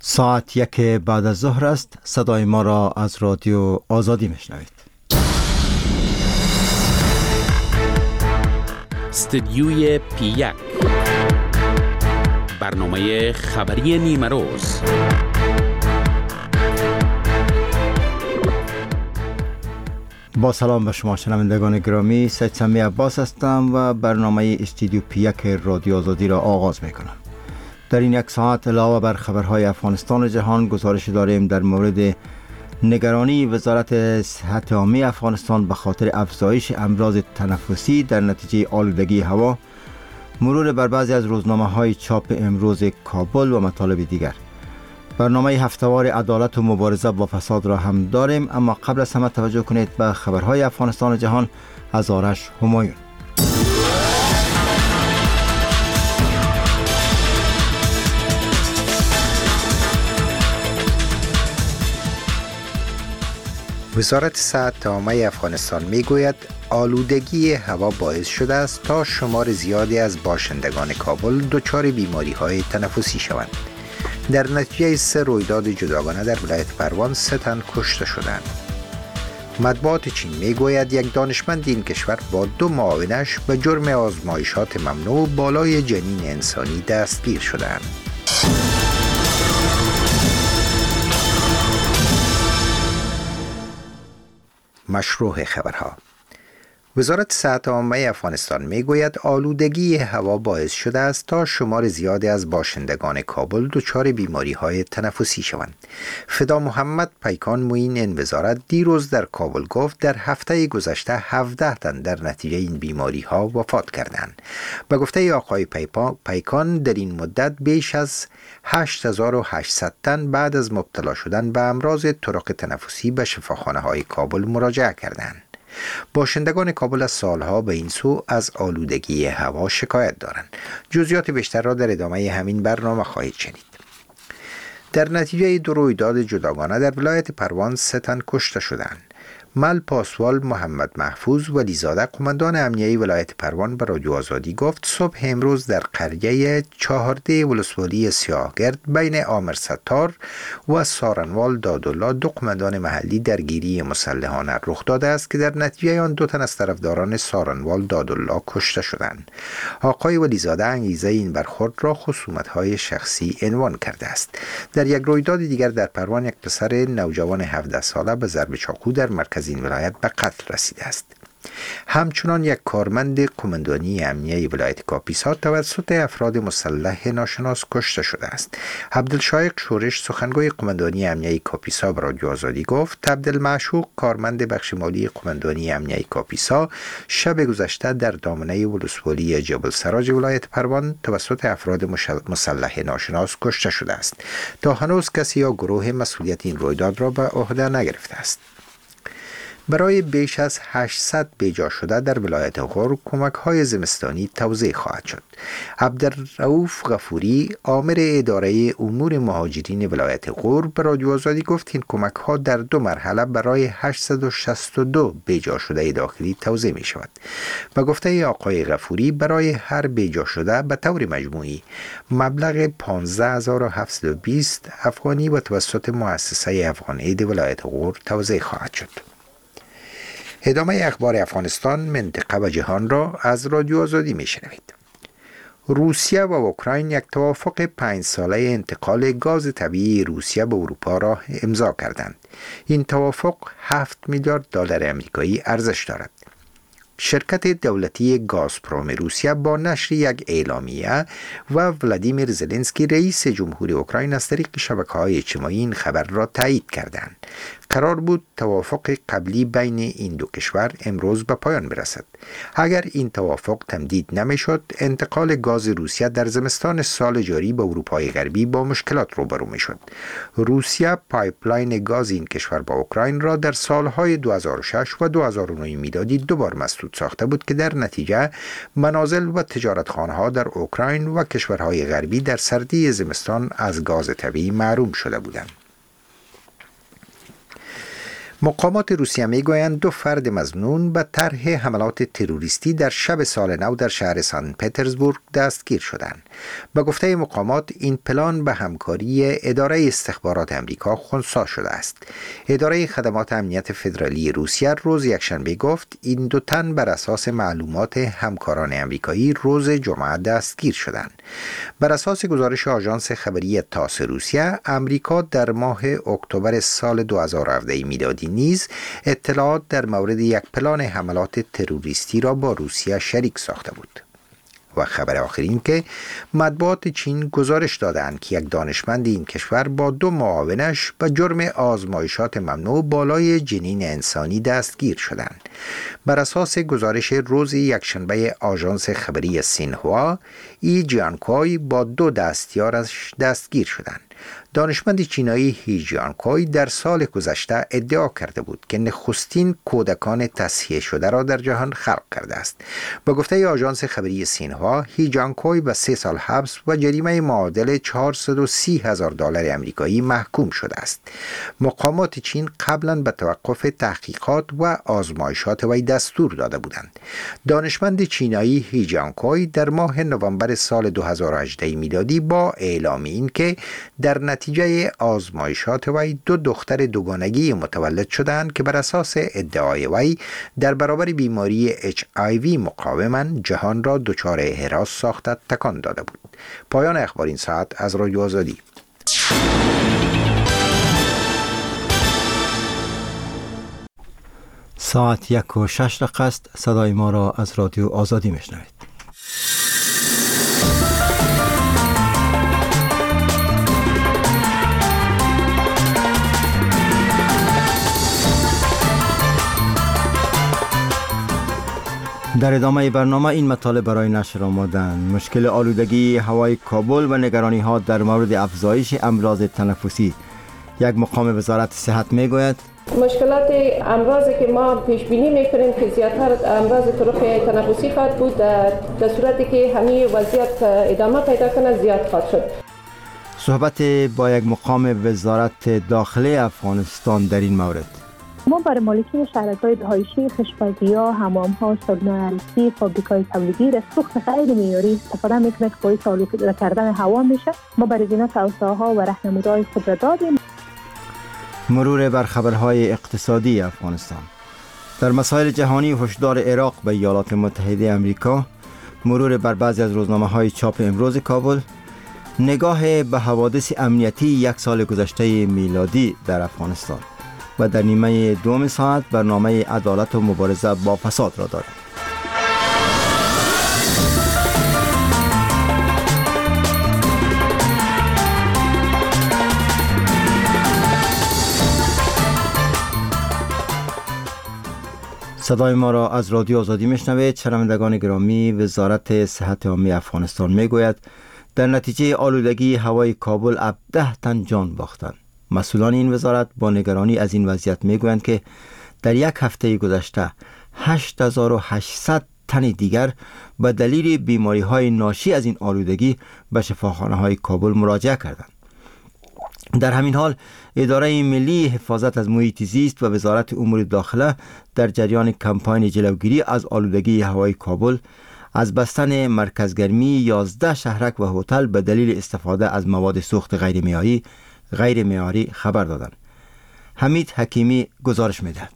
ساعت 1 بعد از ظهر است. صدای ما را از رادیو آزادی میشنوید. استدیوی P1 برنامه خبری نیمه روز. با سلام به شما شنوندگان گرامی، سید سمی عباس هستم و برنامه استدیو P1 رادیو آزادی را آغاز میکنم. در این یک ساعت علاوه بر خبرهای افغانستان و جهان، گزارش داریم در مورد نگرانی وزارت صحت عامه افغانستان به خاطر افزایش امراض تنفسی در نتیجه آلودگی هوا، مرور بر بعضی از روزنامه‌های چاپ امروز کابل و مطالب دیگر. برنامه هفته‌وار عدالت و مبارزه با فساد را هم داریم، اما قبل از همه توجه کنید به خبرهای افغانستان و جهان از آرش همایون. وزارت صحت عامه افغانستان میگوید آلودگی هوا باعث شده است تا شمار زیادی از باشندگان کابل دچار بیماری‌های تنفسی شوند. در نتیجه 3 رویداد جداگانه در ولایت پروان 3 تن کشته شدند. مطبوعات چین میگوید یک دانشمند این کشور با 2 معاونش به جرم آزمایشات ممنوع بالای جنین انسانی دستگیر شدند. مشروع خبرها. وزارت صحت عامه افغانستان میگوید آلودگی هوا باعث شده است تا شمار زیادی از باشندگان کابل دچار بیماری‌های تنفسی شوند. فدا محمد پیکان معین این وزارت دیروز در کابل گفت در هفته گذشته 17 تن در نتیجه این بیماری‌ها وفات کردند. به گفته آقای پیکان در این مدت بیش از 8800 تن بعد از مبتلا شدن به امراض طرق تنفسی به شفاخانه‌های کابل مراجعه کردند. باشندگان کابل از سالها به این سو از آلودگی هوا شکایت دارند. جزئیات بیشتر را در ادامه همین برنامه خواهید شنید. در نتیجه 2 رویداد جداگانه در ولایت پروان 3 تن کشته شدند. مل پاسوال محمد محفوظ ولیزاده قماندان امنیه ولایت پروان به رادیو آزادی گفت صبح امروز در قریه 14 ولسوالی سیاهگرد بین آمر ستار و سارنوال دادالله 2 قماندان محلی درگیری مسلحانه رخ داده است که در نتیجه آن 2 تن از طرفداران سارنوال دادالله کشته شدند. آقای ولیزاده انگیزه این برخورد را خصومت‌های شخصی عنوان کرده است. در یک رویداد دیگر در پروان یک پسر نوجوان 17 ساله به ضرب چاقو در مرکز این ولایت به قتل رسیده است. همچنان یک کارمند قماندانی امنیه ولایت کاپیسا توسط افراد مسلح ناشناس کشته شده است. عبدالشایق شورش سخنگوی قماندانی امنیه کاپیسا به رادیو آزادی گفت عبدالمعشوق کارمند بخش مالی قماندانی امنیه کاپیسا شب گذشته در دامنه ولسوالی جبل سراج ولایت پروان توسط افراد مسلح ناشناس کشته شده است. تا هنوز کسی یا گروه مسئولیت این رویداد را به عهده نگرفته است. برای بیش از 800 بیجا شده در ولایت غور کمک‌های زمستانی توزیع خواهد شد. عبدالرؤوف غفوری آمر اداره امور مهاجرین ولایت غور به رادیو آزادی گفت این کمک‌ها در 2 مرحله برای 862 بیجا شده داخلی توزیع می شود. به گفته آقای غفوری برای هر بیجا شده به طور مجموعی مبلغ 15720 افغانی و توسط مؤسسه افغان اید ولایت غور توزیع خواهد شد. ادامه اخبار افغانستان، منطقه و جهان را از رادیو آزادی میشنوید. روسیه و اوکراین یک توافق 5 ساله انتقال گاز طبیعی روسیه به اروپا را امضا کردند. این توافق 7 میلیارد دلار آمریکایی ارزش دارد. شرکت دولتی گازپروم روسیه با نشر یک اعلامیه و ولادیمیر زلنسکی رئیس جمهوری اوکراین از طریق شبکه‌های اجتماعی این خبر را تایید کردند. قرار بود توافق قبلی بین این 2 کشور امروز به پایان برسد. اگر این توافق تمدید نمیشد، انتقال گاز روسیه در زمستان سال جاری به اروپای غربی با مشکلات روبرو میشد. روسیه پایپلاین گاز این کشور با اوکراین را در سالهای 2006 و 2009 میلادی 2 بار مسدود ساخته بود که در نتیجه منازل و تجارتخانه‌ها در اوکراین و کشورهای غربی در سردی زمستان از گاز طبیعی محروم شده بودند. مقامات روسیه میگویند 2 فرد مظنون به طرح حملات تروریستی در شب سال نو در شهر سن پترزبورگ دستگیر شدند. به گفته مقامات این پلان به همکاری اداره استخبارات امریکا خنثی شده است. اداره خدمات امنیت فدرالی روسیه روز یکشنبه گفت این 2 تن بر اساس معلومات همکاران امریکایی روز جمعه دستگیر شدند. بر اساس گزارش آژانس خبری تاس روسیه، امریکا در ماه اکتبر سال 2017 میلادی نیز اطلاعات در مورد یک پلان حملات تروریستی را با روسیه شریک ساخته بود. و خبر آخر این که مطبوعات چین گزارش دادند که یک دانشمند این کشور با 2 معاونش به جرم آزمایشات ممنوع بالای جنین انسانی دستگیر شدند. بر اساس گزارش روز یکشنبه آژانس خبری سینهوا، ای جیانکوی با 2 دستیارش دستگیر شدند. دانشمند چینایی هی جیانکوی در سال گذشته ادعا کرده بود که نخستین کودکان تصحیح شده را در جهان خلق کرده است. با گفته آژانس خبری سینهوا، هی جیانکوی به 3 سال حبس و جریمه معادل $430,000 آمریکایی محکوم شده است. مقامات چین قبلا به توقف تحقیقات و آزمایشات وی دستور داده بودند. دانشمند چینایی هی جیانکوی در ماه نوامبر سال 2018 میلادی با اعلام این که در نتیجه آزمایشات وی 2 دختر دوگانگی متولد شدند که بر اساس ادعای وی در برابر بیماری HIV مقاومند، جهان را دچار هراس ساخته تکان داده بود. پایان اخبار این ساعت از رادیو آزادی. ساعت 1:06 است. صدای ما را از رادیو آزادی میشنوید. در ادامه برنامه این مطالب برای نشر آمدند: مشکل آلودگی هوای کابل و نگرانی ها در مورد افزایش امراض تنفسی. یک مقام وزارت صحت میگوید مشکلات امراضی که ما پیش بینی میکنیم که زیادتر امراض طرق تنفسی خواهد بود، در صورتی که همین وضعیت ادامه پیدا کنه زیاد خواهد شد. صحبت با یک مقام وزارت داخلی افغانستان در این مورد. ما برای مالکین شهرک‌های رهایشی، خشکبازی‌ها، حمام‌ها، سالن‌های عروسی، فابریکای تولیدی از سوخت غیر معیاری استفاده می‌کنند که باعث آلوده کردن هوا میشه. ما برای اینا توصیه‌ها و راهنمودهای خود را دادیم. مرور بر خبرهای اقتصادی افغانستان. در مسائل جهانی، هشدار عراق به ایالات متحده آمریکا، مرور بر بعضی از روزنامه‌های چاپ امروز کابل، نگاه به حوادث امنیتی 1 سال گذشته میلادی در افغانستان و در نیمه دوم ساعت برنامه عدالت و مبارزه با فساد را داریم. صدای ما را از رادیو آزادی میشنوید. شنوندگان گرامی، وزارت صحت عامه افغانستان میگوید در نتیجه آلودگی هوای کابل 17 تن جان باختند. مسئولان این وزارت با نگرانی از این وضعیت میگویند که در 1 هفته گذشته 8800 تن دیگر به دلیل بیماری‌های ناشی از این آلودگی به شفاخانه‌های کابل مراجعه کردند. در همین حال اداره ملی حفاظت از محیط زیست و وزارت امور داخله در جریان کمپاین جلوگیری از آلودگی هوای کابل از بستن مرکزگرمی 11 شهرک و هتل به دلیل استفاده از مواد سوخت غیر معیاری خبر دادند. حمید حکیمی گزارش می‌دهد.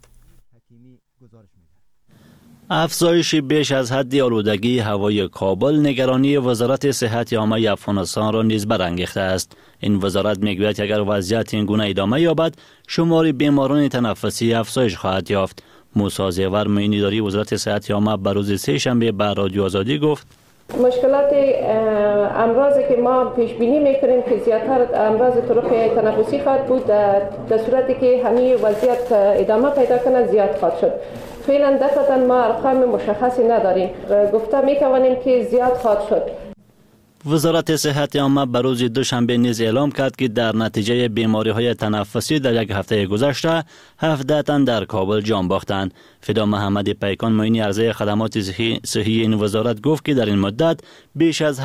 افزایش بیش از حد آلودگی هوای کابل نگرانی وزارت صحت عامه افغانستان را نیز برانگیخته است. این وزارت میگوید که اگر وضعیت این گونه ادامه یابد، شمار بیماران تنفسی افزایش خواهد یافت. موسی زیور، معین اداری وزارت صحت عامه به روز سه‌شنبه به رادیو آزادی گفت مشکلات امراضی که ما پیش بینی میکنیم که زیادتر امراض طرق تنفسی خواهد بود، در صورتی که همین وضعیت ادامه پیدا کنه زیاد خواهد شد. فعلا دقیقاً ما ارقام مشخصی نداریم، گفته میتوانیم که زیاد خواهد شد. وزارت صحت عامه به روز دوشنبه نیز اعلام کرد که در نتیجه بیماری‌های تنفسی در 1 هفته گذشته 17 تن در کابل جان باختند. فدا محمد پیکان، معین عرضه خدمات صحی این وزارت گفت که در این مدت بیش از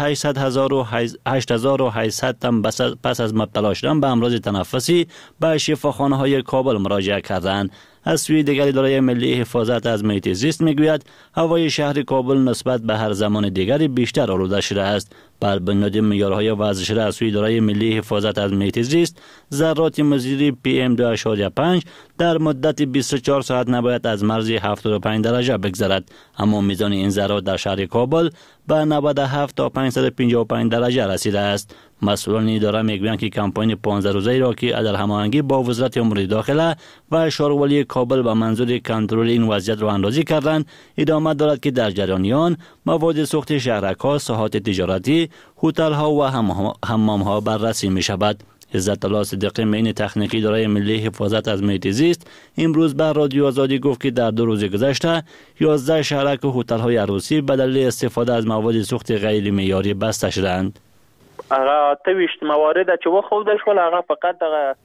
8800 تن پس از مبتلا شدن به امراض تنفسی به شفاخانه‌های کابل مراجعه کردند. از سوی دیگر اداره ملی حفاظت از محیط زیست میگوید هوای شهر کابل نسبت به هر زمان دیگری بیشتر آلوده شده است. بر بنیاد معیارهای وضع شده از سوی اداره ملی حفاظت از محیط زیست، ذرات مضر PM2.5 در مدت 24 ساعت نباید از مرز 75 درجه بگذرد، اما میزان این ذرات در شهر کابل به 97 تا 555 درجه رسیده است. مسئولان اداره میگویند که کمپاین 15 روزه را که در هماهنگی با وزارت امور داخله و شهرولی کابل به منظور کنترل این وضعیت را اندازی کردند، ادامه دارد که در جریان آن مواد سوخت شهرک‌ها، ساحات تجارتی، هتل‌ها و حمام‌ها بررسی می‌شود. عزت الله صدیقی معین تکنیکی اداره ملی حفاظت از محیط زیست امروز به رادیو آزادی گفت که در 2 روز گذشته 11 شهرک و هتل‌های عروسی به دلیل استفاده از مواد سوخت غیر معیاری بسته شدند. هغه 28 موارد چې وخوده شول، هغه فقط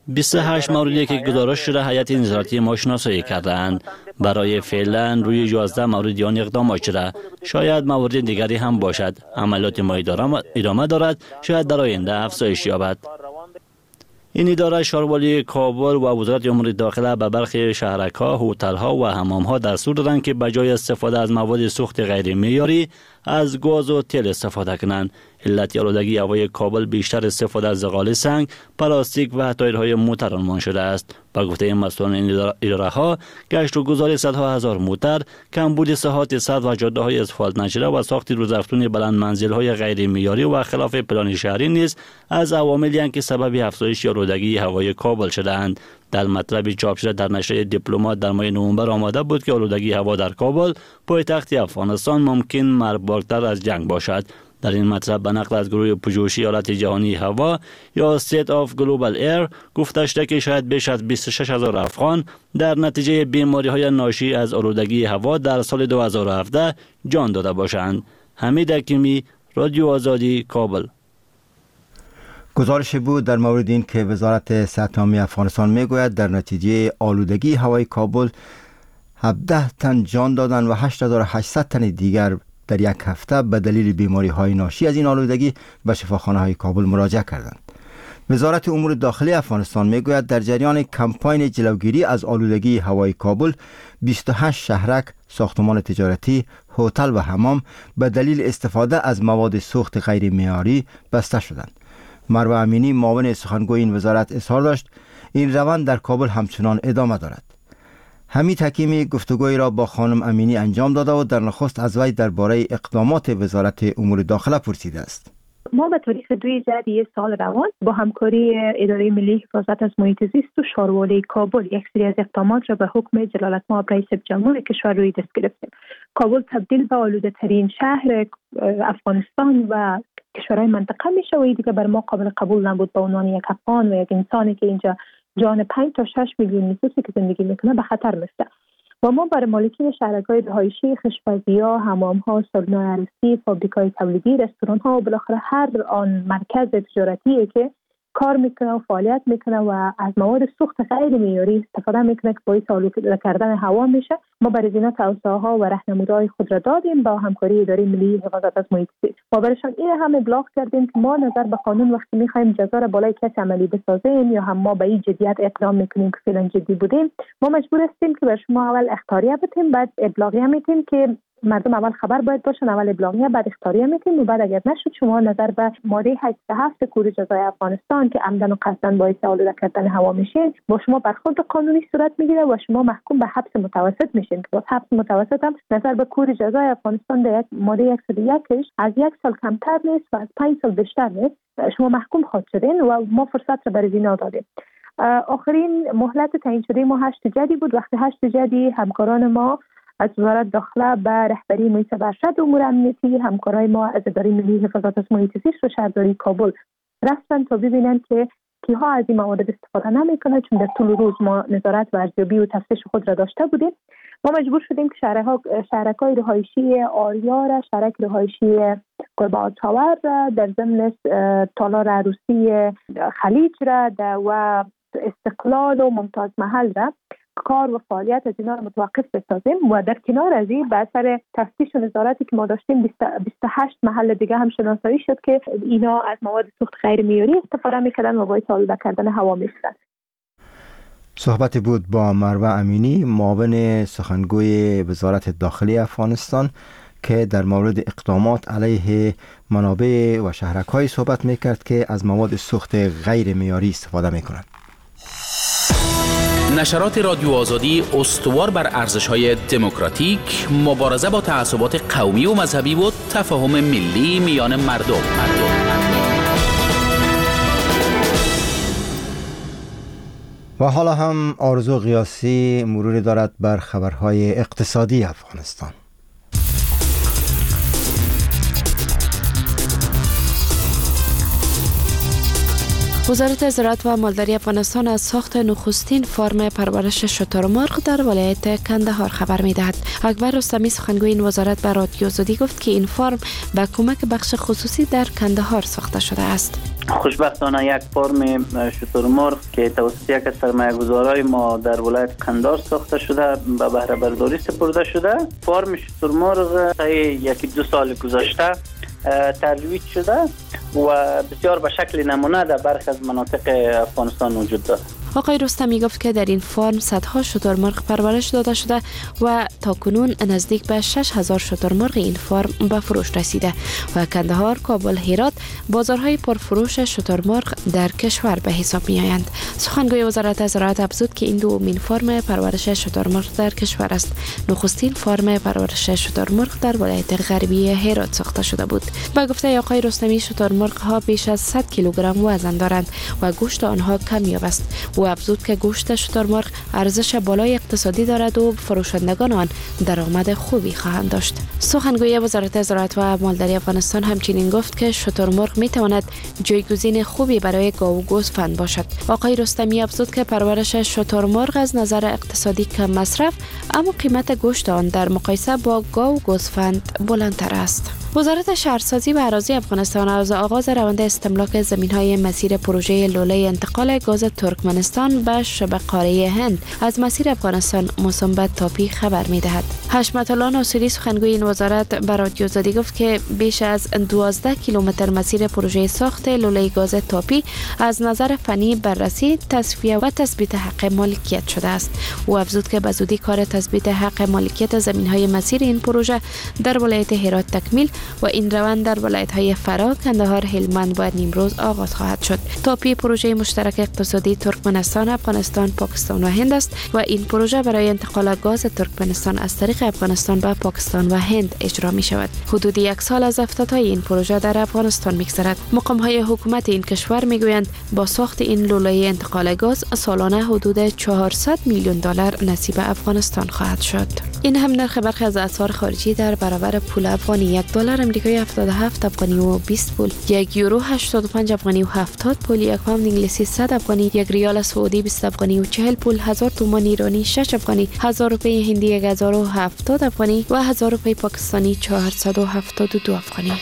28 موردی که گزارش شده هیئت نظارتی ما شناسایی کردند. برای فعلا روی 11 مورد آن اقدامات شده. شاید موارد دیگری هم باشد. عملیات ما ادامه دارد، شاید در آینده افزایش یابد. این اداره شهرولی کابل و وزارت امور داخله به برخی شهرک‌ها، هتل‌ها و حمام‌ها دستور دادند که بجای استفاده از مواد سوخت غیر معیاری از گاز و تل استفاده کنند. علت آلودگی هوای کابل بیشتر استفاده از زغال سنگ، پلاستیک و تایرهای موتر عنوان شده است. با گفته مسئولان این اداره‌ها، گشت و گذار صدها هزار موتر، کمبود ساحات سد و جاده‌های اسفالت نشده و ساخت روزافزون بلند منزل‌های غیر معیاری و خلاف پلان شهری نیز از عواملی اند که سبب افزایش آلودگی هوای کابل شده‌اند. در مطلب چاپ شده در نشریه دیپلمات در ماه نوامبر آمده بود که آلودگی هوا در کابل، پایتخت افغانستان، ممکن مرگبارتر از جنگ باشد. در این مطلب به نقل از گروه پژوهشی حالت جهانی هوا یا State of Global Air گفته شده که شاید بیش از 26,000 افغان در نتیجه بیماری‌های ناشی از آلودگی هوا در سال 2017 جان داده باشند. حمید حکیمی، رادیو آزادی، کابل. گزارش بود در مورد این که وزارت صحت عامه افغانستان میگوید در نتیجه آلودگی هوای کابل 17 تن جان دادند و 8800 تن دیگر در یک هفته به دلیل بیماری های ناشی از این آلودگی به شفاخانه های کابل مراجعه کردند. وزارت امور داخلی افغانستان میگوید در جریان کمپاین جلوگیری از آلودگی هوای کابل 28 شهرک، ساختمان تجارتی، هتل و حمام به دلیل استفاده از مواد سوخت غیر معیاری بسته شدند. مروه امینی معاون سخنگوی این وزارت اظهار داشت این روند در کابل همچنان ادامه دارد. حمید حکیمی گفتگوی را با خانم امینی انجام داده و در نخست از وی درباره اقدامات وزارت امور داخله پرسیده است. ما به تاریخ 2 ژوئیه سال روان با همکاری اداره ملی حفاظت از محیط زیست و شهرولی کابل یک سری از اقدامات را به حکم جلالتمآب رئیس جمهور کشور روی دست گرفتیم. کابل تبدیل به آلوده ترین شهر افغانستان و کشورهای منطقه میشه و دیگه بر ما قابل قبول نبود به عنوان یک افغان و یک انسانی که اینجا جان 5 تا 6 میلیون نفوسی که زندگی میکنه به خطر میفته. و ما برای مالکین شهرک‌های رهایشی، خشبازی‌ها، حمام‌ها، سالن‌های عروسی، فابریک‌های تولیدی، رستوران‌ها و بالاخره هر آن مرکز تجارتی که کار میکنه و فعالیت میکنه و از مواد سوخت غیر معیاری استفاده میکنه که باعث آلوده کردن هوا میشه، ما برای اینا توصیه‌ها و راهنمودهای خود را دادیم با همکاری اداره ملی حفاظت از محیط زیست. ما برایشان این هم ابلاغ کردیم که ما نظر به قانون وقتی میخوایم جزا را بالای کسی عملی بسازیم یا هم ما به این جدیت اقدام میکنیم که فعلا جدی بودیم، ما مجبور هستیم که بر شما اول اخطاریه بدیم، بعد ابلاغیه میتیم که مردم اول خبر باید باشن، اول ابلاغیه بعد اخطاریه میتیم و بعد اگر نشد شما نظر به ماده 87 کود جزای افغانستان که عمدن و قصدن باعث آلوده کردن هوا میشه با شما برخورد قانونی صورت میگیره و شما محکوم به حبس متوسط میشین که با حبس متوسط هم نظر به کود جزای افغانستان در ماده 101 از 1 سال کمتر نیست و از 5 سال بیشتر نیست، شما محکوم خواهد شدین و ما فرصت را برای اینا دادیم. آخرین مهلت تعیین شده ما 8 جدی بود. وقتی 8 جدی همکاران ما از وزارت داخله به رهبری محیط ارشد امور امنیتی، همکارای ما از اداره ملی حفاظت از محیط زیست و شهرداری کابل رفتن تا ببینن که کیها از این موارد استفاده نمیکنه، چون در طول روز ما نظارت و ارزیابی و تفتیش خود را داشته بودیم. ما مجبور شدیم که شهرک‌های رهایشی آریار، شهرک رهایشی گربه تاور در ضمن تالار عروسی خلیج را و استقلال و ممتاز محل را کار و فعالیت از اینا رو متوقف بسازیم و در کنار از این به اثر تفتیش و نظارتی که ما داشتیم 28 محل دیگه هم شناسایی شد که اینا از مواد سوخت غیر معیاری استفاده میکردن و باعث آلوده کردن هوا میشدن. صحبت بود با مروه امینی، معاون سخنگوی وزارت داخلی افغانستان که در مورد اقدامات علیه منابع و شهرک‌های صحبت میکرد که از مواد سوخت غیر معیاری استفاده میکنند. نشرات رادیو آزادی استوار بر ارزش‌های دموکراتیک، مبارزه با تعصبات قومی و مذهبی و تفاهم ملی میان مردم. و حالا هم آرزو قیاسی مروری دارد بر خبرهای اقتصادی افغانستان. وزارت زراعت و مالداری افغانستان از ساخت نخستین فارم پرورش شترمرغ در ولایت کندهار خبر می‌دهد. اکبر رستمی سخنگوی این وزارت به رادیو آزادی گفت که این فارم به کمک بخش خصوصی در کندهار ساخته شده است. خوشبختانه یک فارم شترمرغ که توسط یک از سرمایه‌گذارای ما در ولایت کندهار ساخته شده به بهره برداری سپرده شده. فارم شترمرغ یکی دو سال گذشته ترویج شده و بسیار به شکل نمونه در برخی از مناطق افغانستان وجود دارد. آقای رستمی گفت که در این فارم صدها شترمرغ پرورش داده شده و تاکنون نزدیک به 6000 شترمرغ این فارم به فروش رسیده و کندهار، کابل، هرات بازارهای پرفروش شترمرغ در کشور به حساب می آیند. سخنگوی وزارت زراعت افزود که این دومین فارم پرورش شترمرغ در کشور است. نخستین فارم پرورش شترمرغ در ولایت غربی هرات ساخته شده بود. با گفته آقای رستمی شترمرغ ها بیش از 100 کیلوگرم وزن دارند و گوشت آنها کمیاب است. او افزود که گوشت شترمرغ ارزش بالای اقتصادی دارد و فروشندگان آن درآمد خوبی خواهند داشت. سخنگوی وزارت زراعت و مالداری افغانستان همچنین گفت که شترمرغ می تواند جایگزین خوبی برای گاو و گوسفند باشد. آقای رستمی افزود که پرورش شترمرغ از نظر اقتصادی کم مصرف اما قیمت گوشت آن در مقایسه با گاو و گوسفند بلندتر است. وزارت شهرسازی و اراضی افغانستان از آغاز روند استملاک زمین‌های مسیر پروژه لوله انتقال گاز ترکمنستان به شبه قاره هند از مسیر افغانستان موسوم به تاپی خبر می‌دهد. حشمت الله ناصری سخنگوی این وزارت به رادیو آزادی گفت که بیش از 12 کیلومتر مسیر پروژه ساخت لوله گاز تاپی از نظر فنی بررسی، تصفیه و تثبیت حق مالکیت شده است. او افزود که به زودی کار تثبیت حق مالکیت زمین‌های مسیر این پروژه در ولایت هرات تکمیل و این روند در ولایت‌های فرا، کندهار، هلمند و نیمروز آغاز خواهد شد. تاپی پروژه مشترک اقتصادی ترکمنستان، افغانستان، پاکستان و هند است و این پروژه برای انتقال گاز ترکمنستان از طریق افغانستان به پاکستان و هند اجرا می شود. حدود یک سال از افتتاح این پروژه در افغانستان می‌گذرد. مقام‌های حکومت این کشور می‌گویند با ساخت این لوله انتقال گاز سالانه حدود 400 میلیون دلار نصیب افغانستان خواهد شد. این هم نرخ برخی از اسعار خارجی در برابر پول افغانی: یک دلار آمریکایی 77 افغانی و 20 پول، یک یورو 85 افغانی و 70 پول، یک پوند انگلیسی 100 افغانی، یک ریال سعودی 20 افغانی و 40 پول، 1000 تومان ایرانی 6 افغانی، 1000 روپی هندی 1070 افغانی و 1000 روپی پاکستانی 472 افغانی.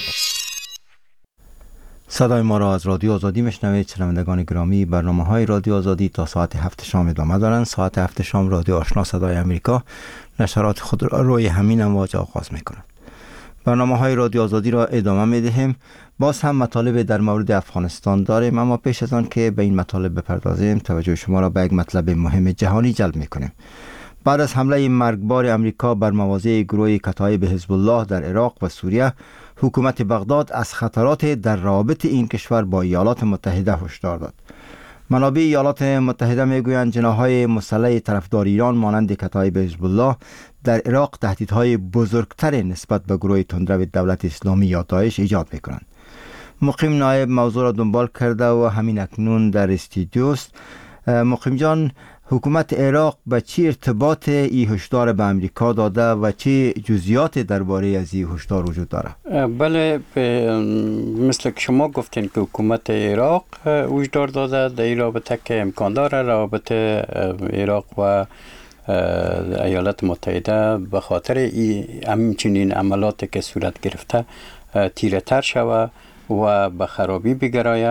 صدای ما را از رادیو آزادی میشنوید. شنوندگان گرامی، برنامه‌های رادیو آزادی تا ساعت 7 شام ادامه دارند. ساعت 7 شام رادیو آشنا صدای امریکا نشرات خود را روی همین امواج آغاز می‌کند. برنامه‌های رادیو آزادی را ادامه می‌دهیم. باز هم مطالب در مورد افغانستان داریم، اما پیش از آن که به این مطالب بپردازیم توجه شما را به یک مطلب مهم جهانی جلب می‌کنیم. بعد از حمله مرگبار امریکا بر مواضع گروه کتایب حزب الله در عراق و سوریه، حکومت بغداد از خطرات در رابط این کشور با ایالات متحده هشدار داد. منابع ایالات متحده میگویند جناح‌های مسلح طرفدار ایران مانند کتایب حزب الله در عراق تهدیدهای بزرگتر نسبت به گروه تندرو دولت اسلامی یا داعش ایجاد میکنند. مقیم نایب موضوع را دنبال کرده و همین اکنون در استودیوست. مقیم جان، حکومت عراق به چی ارتباط این هشدار به امریکا داده و چه جزئیات درباره از این هشدار وجود داره؟ بله، مثل که شما گفتین که حکومت عراق هشدار داده در این رابطه که امکان داره رابطه عراق و ایالات متحده به خاطر همچنین عملاتی که صورت گرفته تیره تر شوه و به خرابی بگرایه.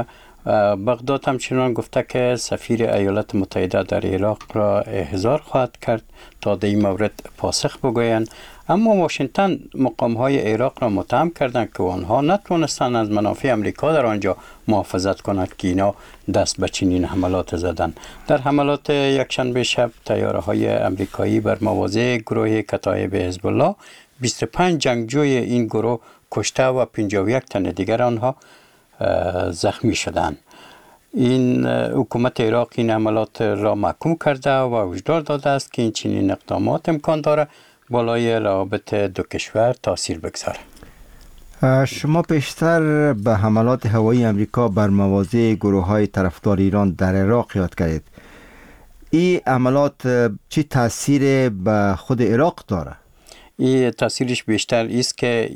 بغداد همچنان گفته که سفیر ایالات متحده در عراق را احضار خواهد کرد تا در این مورد پاسخ بگویند. اما واشنگتن مقام‌های عراق را متهم کردند که آنها نتوانستند از منافع امریکا در آنجا محافظت کنند که اینا دست به چنین حملات زدند. در حملات یکشنبه شب طیاره‌های امریکایی بر مواضع گروه کتایب حزب الله 25 جنگجوی این گروه کشته و 51 تن دیگر آنها زخمی شدند. این حکومت عراق این حملات را محکوم کرده و هشدار داده است که این چنین اقدامات امکان داره بالای روابط دو کشور تاثیر بگذاره. شما پیشتر به حملات هوایی امریکا بر مواضع گروه‌های طرفدار ایران در عراق یاد کردید. این حملات چی تاثیر به خود عراق داره؟ این تاثیرش بیشتر است که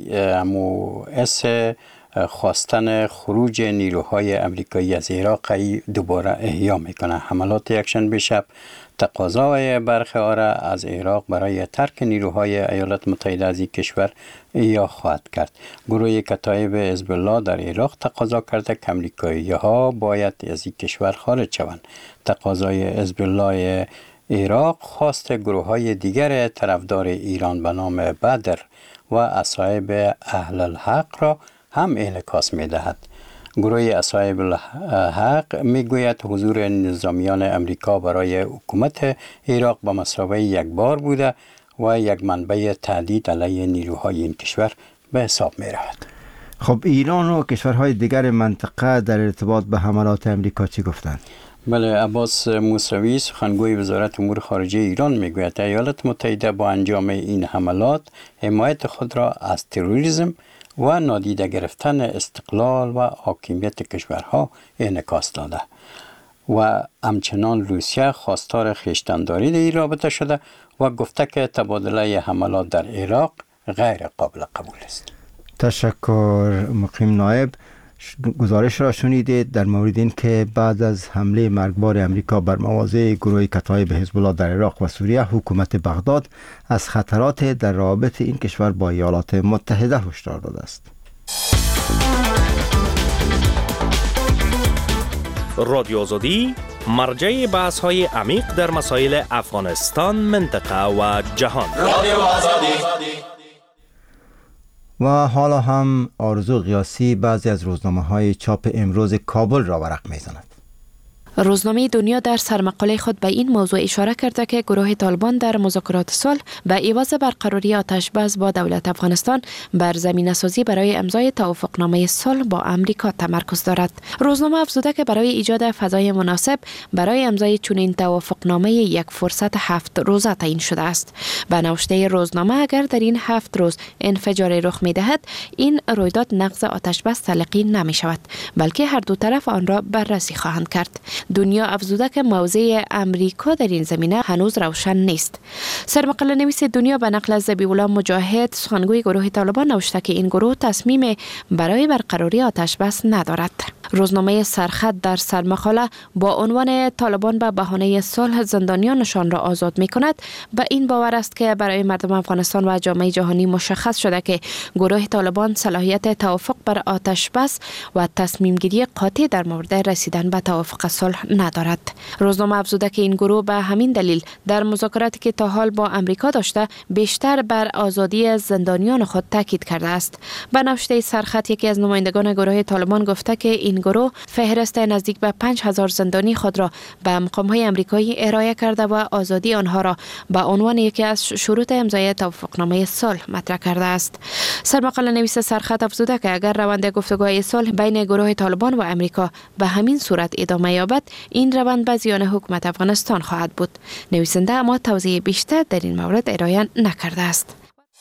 خواستن خروج نیروهای امریکایی از عراق دوباره احیا میکنه. حملات یکشنبه شب تقاضای برخی آنها از عراق برای ترک نیروهای ایالات متحده از این کشور احیا خواهد کرد. گروه کتایب حزب الله در عراق تقاضا کرده که امریکایی‌ها باید از این کشور خارج شوند. تقاضای حزب الله عراق خواست گروه‌های دیگر طرفدار ایران به نام بدر و اصحاب اهل الحق را هم انعکاس می‌دهد. گروه اصحاب الحق میگوید حضور نظامیان امریکا برای حکومت عراق به مثابه یک بار بوده و یک منبع تهدید علیه نیروهای این کشور به حساب می رود. خب ایران و کشورهای دیگر منطقه در ارتباط به حملات امریکا چی گفتند؟ بله، عباس موسوی سخنگوی وزارت امور خارجه ایران میگوید ایالات متحده با انجام این حملات حمایت خود را از تروریسم و نادیده گرفتن استقلال و حاکمیت کشورها انعکاس داده و همچنان روسیه خواستار خویشتن‌داری در این رابطه شده و گفته که تبادله حملات در عراق غیر قابل قبول است. تشکر مقیم نایب. گزارش را شنیدید در مورد این که بعد از حمله مرگبار امریکا بر مواضع گروه کتایب حزب الله در عراق و سوریه، حکومت بغداد از خطرات در رابطه این کشور با ایالات متحده هشدار داده است. رادیو آزادی مرجع بحث‌های عمیق در مسائل افغانستان، منطقه و جهان. رادیو آزادی. و حالا هم آرزو قیاسی بعضی از روزنامه‌های چاپ امروز کابل را ورق می‌زند. روزنامه دنیا در سرمقاله خود به این موضوع اشاره کرده که گروه طالبان در مذاکرات صلح به عوض برقراری آتش‌بس با دولت افغانستان بر زمینه‌سازی برای امضای توافقنامه صلح با امریکا تمرکز دارد. روزنامه افزوده که برای ایجاد فضای مناسب برای امضای چنین توافقنامه یک فرصت 7 روزه تعیین شده است. به نوشته روزنامه اگر در این 7 روز انفجاری رخ می‌دهد، این رویداد نقض آتش‌بس تلقی نمی‌شود، بلکه هر دو طرف آن را بررسی خواهند کرد. دنیا افزوده که موضع امریکا در این زمینه هنوز روشن نیست. سرمقاله نویس دنیا به نقل از ذبیح مجاهد، سخنگوی گروه طالبان، نوشته که این گروه تصمیم برای برقراری آتش‌بس ندارد. روزنامه سرخط در سرمقاله با عنوان طالبان به بهانه صلح زندانیانشان را آزاد می‌کند، به این باور است که برای مردم افغانستان و جامعه جهانی مشخص شده که گروه طالبان صلاحیت توافق بر آتش‌بس و تصمیم گیری قاطع در مورد رسیدن به توافق صلح ندارد. روزنامه افزوده که این گروه به همین دلیل در مذاکراتی که تا حال با امریکا داشته بیشتر بر آزادی زندانیان خود تاکید کرده است. به نوشته سرخط، یکی از نمایندگان گروه طالبان گفته که این گروه فهرست نزدیک به 5000 زندانی خود را به مقام‌های امریکایی ارائه کرده و آزادی آنها را به عنوان یکی از شروط امضای توافقنامه صلح مطرح کرده است. سرمقاله نویس سرخط افزوده که اگر روند گفتگوهای صلح بین گروه طالبان و امریکا به همین صورت ادامه یابد، این روند به زیان حکومت افغانستان خواهد بود. نویسنده اما توضیح بیشتر در این مورد ارائه نکرده است.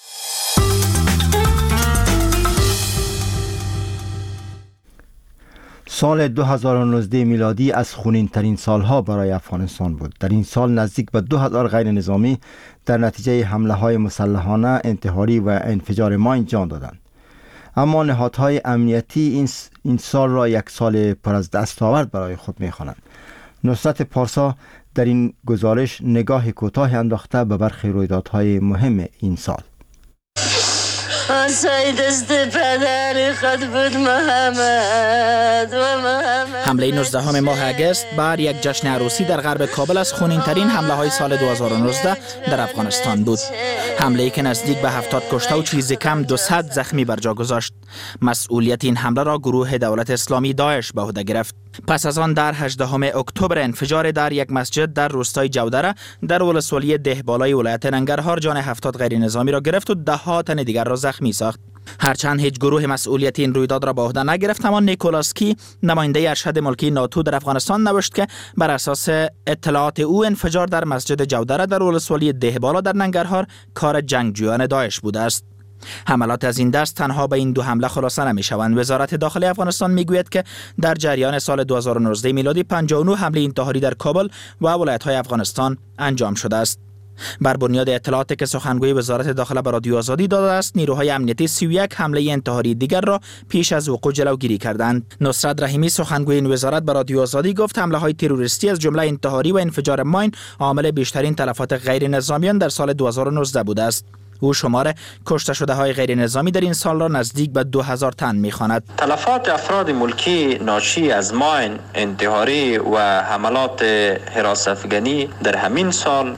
سال 2019 میلادی از خونین‌ترین سالها برای افغانستان بود. در این سال نزدیک به 2000 غیر نظامی در نتیجه حمله‌های مسلحانه، انتحاری و انفجار ماین جان دادند. اما نهادهای امنیتی این سال را یک سال پر از دستاورد برای خود می‌خوانند. نصرت پارسا در این گزارش نگاه کوتاه انداخته به برخی رویدادهای مهم این سال. آسای دست پدر خود بود محمد و محمد. حمله 19 ماه اگست بر یک جشن عروسی در غرب کابل از خونین‌ترین حمله های سال 2019 در افغانستان بود. حمله‌ای که نزدیک به 70 کشته و چیزی کم 200 زخمی بر جا گذاشت. مسئولیت این حمله را گروه دولت اسلامی داعش به عهده گرفت. پس از آن در 18 اکتبر انفجار در یک مسجد در روستای جودره در ولسوالی دهبالای ولایت ننگرهار جان 70 غیر نظامی را گرفت و ده‌ها تن دیگر را زخمی ساخت. هرچند هیچ گروه مسئولیت این رویداد را به عهده نگرفت، اما نیکولاس کی نماینده ارشد ملکی ناتو در افغانستان نوشت که بر اساس اطلاعات او انفجار در مسجد جودره در ولسوالی دهبالا در ننگرهار کار جنگجویان داعش بوده است. حملات از این دست تنها به این دو حمله خلاصه نمی شوند. وزارت داخلی افغانستان می گوید که در جریان سال 2019 میلادی 59 حمله انتحاری در کابل و ولایت‌های افغانستان انجام شده است. بر بنیاد اطلاعاتی که سخنگوی وزارت داخله به رادیو آزادی داده است، نیروهای امنیتی 31 حمله انتحاری دیگر را پیش از وقوع جلوگیری کردند. نصرت رحیمی سخنگوی این وزارت به رادیو آزادی گفت حمله‌های تروریستی از جمله انتحاری و انفجار ماین عامل بیشترین تلفات غیر نظامیان در سال 2019 بوده است. او شمار کشته شده های غیر نظامی در این سال را نزدیک به 2000 تن می‌خواند. تلفات افراد ملکی ناشی از ماین، انتحاری و حملات حراس افغانی در همین سال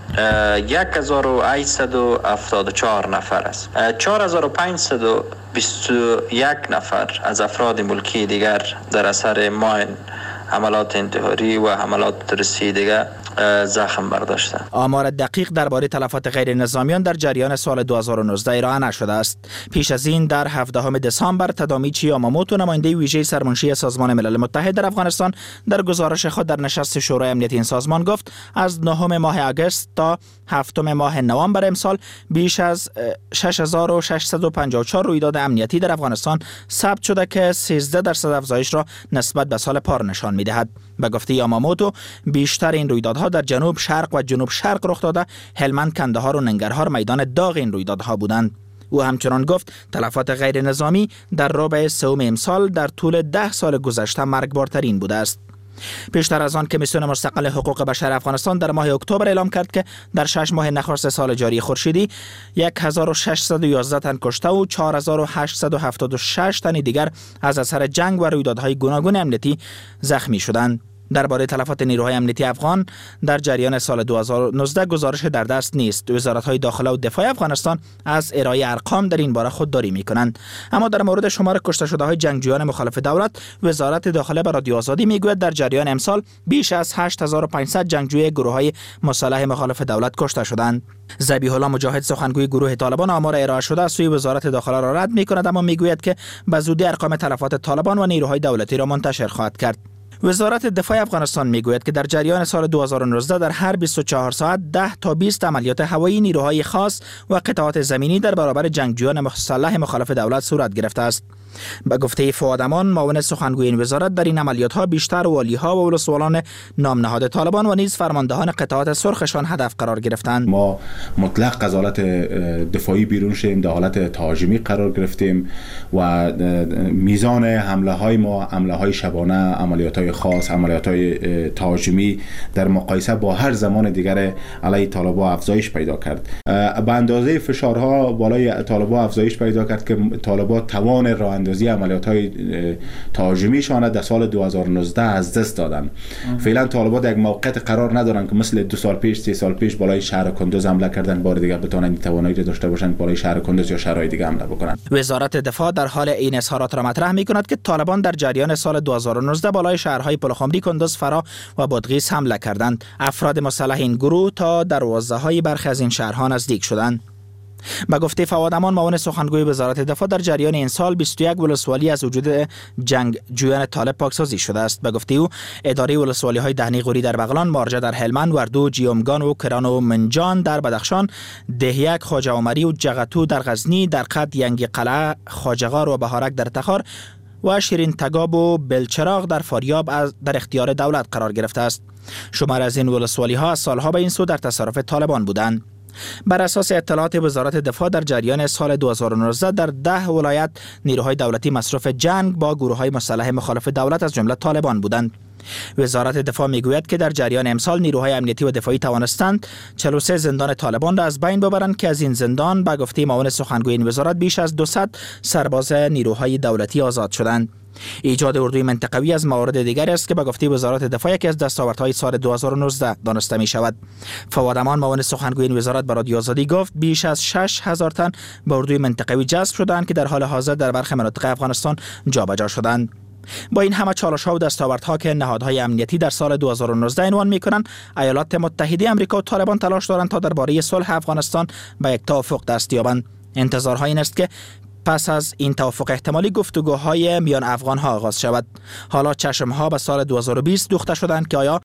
1874 نفر است. 4521 نفر از افراد ملکی دیگر در اثر ماین، حملات انتحاری و حملات تروریستی دیگر زخم برداشتند. آمار دقیق درباره تلفات غیر نظامیان در جریان سال 2019 ارائه نشده است. پیش از این در 17 دسامبر تادامیچی یاماموتو نماینده ویژه سرمنشی سازمان ملل متحد در افغانستان در گزارش خود در نشست شورای امنیتی این سازمان گفت از 9 ماه اگست تا 7 ماه نوامبر امسال بیش از 6654 رویداد امنیتی در افغانستان ثبت شده که 13% افزایش را نسبت به سال پار نشان می‌دهد. به گفته یاماموتو بیشتر این رویدادها در جنوب شرق و جنوب شرق رخ داده، هلمند، کندهار و ننگرهار میدان داغ این رویدادها بودند. او همچنان گفت تلفات غیر نظامی در ربع سوم امسال در طول 10 سال گذشته مرگبارترین بوده است. پیشتر از آن کمیسیون مستقل حقوق بشر افغانستان در ماه اکتبر اعلام کرد که در 6 ماه نخست سال جاری خورشیدی 1611 تن کشته و 4876 تن دیگر از اثر جنگ و رویدادهای گوناگون امنیتی زخمی شدند. درباره تلفات نیروهای امنیتی افغان در جریان سال 2019 گزارش در دست نیست. وزارت‌های داخله و دفاع افغانستان از ارائه ارقام در این باره خودداری می‌کنند. اما در مورد شمار کشته شده‌های جنگجویان مخالف دولت، وزارت داخله به رادیو آزادی می‌گوید در جریان امسال بیش از 8500 جنگجوی گروه‌های مسلح مخالف دولت کشته شدند. ذبیح الله مجاهد سخنگوی گروه طالبان آمار ارائه شده از سوی وزارت داخله را رد می‌کند، اما می‌گوید که به زودی ارقام تلفات طالبان و نیروهای دولتی را منتشر خواهد کرد. وزارت دفاع افغانستان میگوید که در جریان سال 2019 در هر 24 ساعت 10 تا 20 عملیات هوایی نیروهای خاص و قطعات زمینی در برابر جنگجویان مسلح مخالف دولت صورت گرفته است. به گفته فؤاد امان معاون سخنگوی این وزارت، در این عملیات ها بیشتر والیها و ولسوالان نام نهاد طالبان و نیز فرماندهان قطعات سرخشان هدف قرار گرفتند. ما مطلق از حالت دفاعی بیرون شدیم، در حالت تهاجمی قرار گرفتیم و میزان حمله های ما، حمله های شبانه، عملیات های خاص، عملیات های تهاجمی در مقایسه با هر زمان دیگر علیه طالبان افزایش پیدا کرد. به اندازه فشارها بالای طالبان افزایش پیدا کرد که طالبان توان راه اندازی عملیات های تهاجمیشان در سال 2019 از دست دادن. فعلا طالبان در یک موقعیت قرار ندارن که مثل 2 سال پیش 3 سال پیش بالای شهر کندوز حمله کردن، بار دیگر بتونن توانایی داشته باشن بالای شهر کندوز یا شهرهای دیگه حمله بکنن. وزارت دفاع در حال این اظهارات را مطرح می‌کند که طالبان در جریان سال 2019 بالای شهرهای پلخمری، کندوز، فرا و بادغیس حمله کردند. افراد مسلح این گروه تا دروازه‌های برخی از این شهرها نزدیک شدند. به گفته فؤاد امان معاون سخنگوی وزارت دفاع، در جریان این سال 21 ولسوالی از وجود جنگجویان طالب پاکسازی شده است. به گفته او اداره ولسوالی های دهنی غوری در بغلان، مارجه در هلمند، وردو، جیومگان و کران و منجان در بدخشان، دهیک، خواجه عمری و جغتو در غزنی، در قد ینگی قلعه، خواجه‌غار و بهارک در تخار و شیرین تگاب و بلچراغ در فاریاب در اختیار دولت قرار گرفته است. شمار از این ولسوالی ها از سالها به این سو در تصرف طالبان بودند. بر اساس اطلاعات وزارت دفاع در جریان سال 2019 در 10 ولایت نیروهای دولتی مصروف جنگ با گروه‌های مسلح مخالف دولت از جمله طالبان بودند. وزارت دفاع میگوید که در جریان امسال نیروهای امنیتی و دفاعی توانستند 43 زندان طالبان را از بین ببرند که از این زندان به گفته معاون سخنگوی این وزارت بیش از 200 سرباز نیروهای دولتی آزاد شدند. ایجاد اردوی منطقوی از موارد دیگر است که به گفته وزارت دفاع یکی از دستاوردهای سال 2019 دانسته می شود. فواد امان معاون سخنگوی این وزارت به رادیو آزادی گفت بیش از 6000 تن به اردوی منطقوی جذب شدند که در حال حاضر در برخی مناطق افغانستان جابجا شدند. با این همه چالش‌ها و دستاوردها که نهادهای امنیتی در سال 2019 عنوان می‌کنند، ایالات متحده آمریکا و طالبان تلاش دارند تا درباره صلح افغانستان به یک توافق دست یابند. انتظارها این است که پس از این توافق احتمالی گفتگوهای میان افغان‌ها آغاز شود. حالا چشم‌ها به سال 2020 دوخته شدند که آیا